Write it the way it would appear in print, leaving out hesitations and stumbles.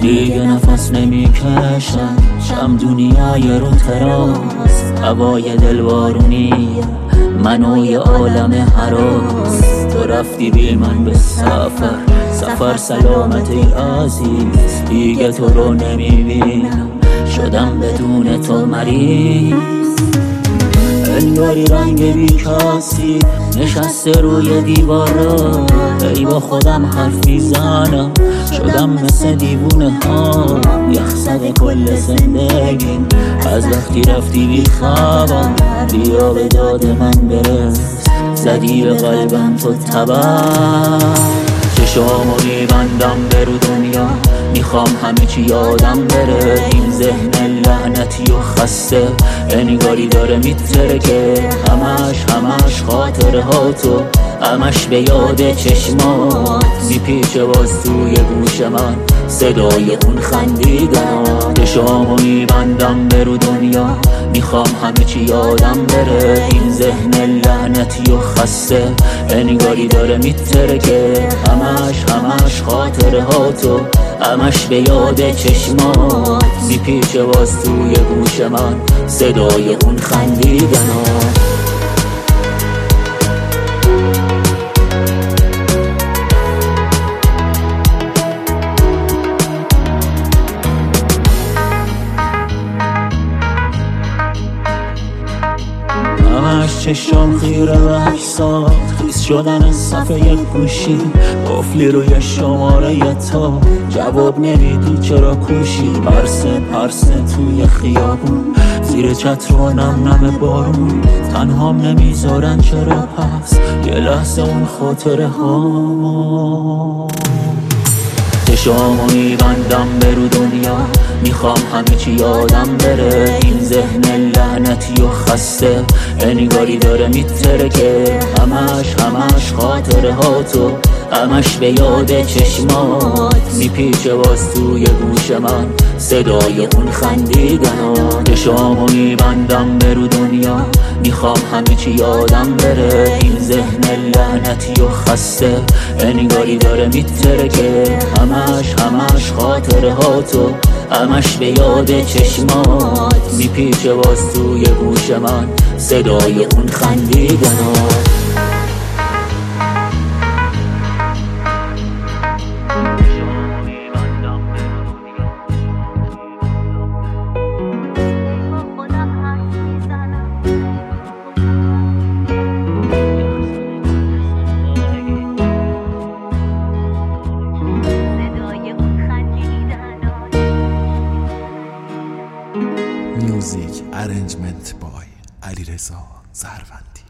دیگه نفس نمیکشم، شم دنیای رو تراس، هوای دلوارونی منو یه عالم هراس. تو رفتی بی من به سفر سلامت ای عزیز، دیگه تو رو نمیبینم، شدم بدون تو مریض. انگاری رنگ بیکاسی نشسته روی دیوارا، ای با خودم حرف میزنم، شدم مثل دیوونه ها. یخزده کل زندگیم از وقتی رفتی بی خبر، بیا به داد من برس، زدی به قلبم تو تبر. چشامو میبندم به رو دنیا، میخوام همه چی یادم بره. این ذهن لعنتی و خسته انگاری داره میترکه، همش خاطره ها تو، همش به یاد چشمات میپیچه باز توی گوش من صدای اون خندیدن. چشامو میبندم به رو دنیا، میخوام همه چی یادم بره. این ذهن لعنتی و خسته انگاری داره میترکه، همش خاطره ها تو، همش به یاد چشمات میپیچه باز توی گوش من صدای اون خندیدن. همش چشم خیره و عکسات خیس شدن از صفحه گوشی، قفلی روی شماره تا جواب نمیدی چرا کوشی. پرسه توی خیابون زیر چتر و نم بارون، تنهام نمیذارن چرا پس یه لحظه اون خاطره ها. چشامو میبندم به رو دنیا، میخوام همه چی یادم بره. این ذهن لعنتی و خسته انگاری داره میترکه، همش خاطره ها تو، همش به یاد چشمات میپیچه باز توی گوش من صدای اون خندیدن. چشامو میبندم به رو دنیا، میخوام همه چی یادم بره. این ذهن لعنتی و خسته انگاری داره میترکه، همش خاطره ها تو، همش به یاد چشمات میپیچه باز توی گوش من صدای اون خندیدن. میوزیک ارنجمنت بای علیرضا زروندی.